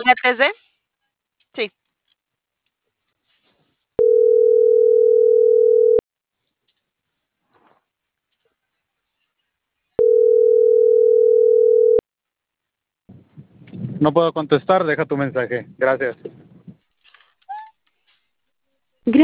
juguetes de... Sí. No puedo contestar, deja tu mensaje. Gracias.